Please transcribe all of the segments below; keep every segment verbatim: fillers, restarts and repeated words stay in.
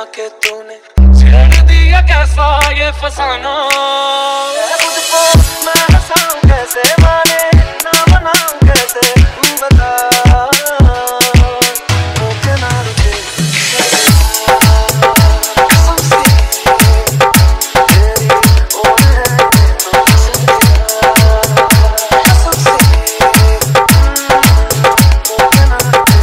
के तूने छेड़ दिया कैसा ये फसाना। मुझको मैं हंसाऊं कैसे, माने ना मनाऊं कैसे, तू बता मुझे ना रुके। कसम से तेरी ओर है तो कसम से मुझे ना रुके।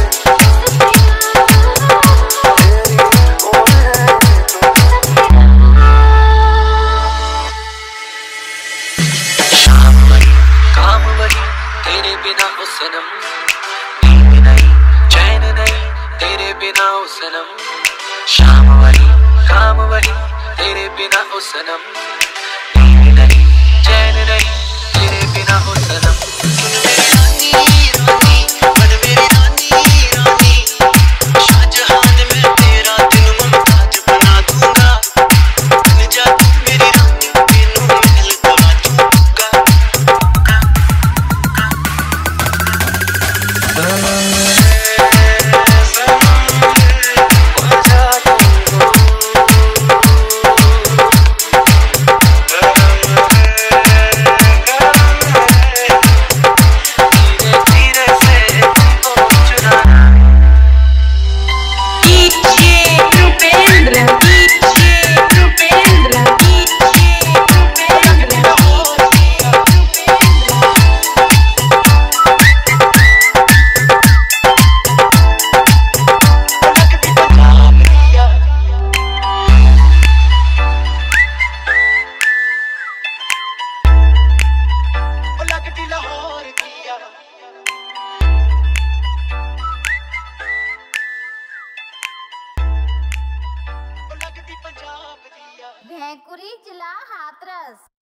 काम वही तेरे बिना ओ सनम, नींद नहीं चैन नहीं तेरे बिना ओ सनम। शाम वही काम वही तेरे बिना ओ सनम, नींद नहीं चैन नहीं तेरे बिना ओ सनम। रानी रानी बन मेरी रानी रानी, शाहजहां में तेरा दिल मुमताज बना दूंगा। बन जा तू मेरी रानी, तेनू महल तोड़ा दूंगा। भैंकुरी जिला हाथरस।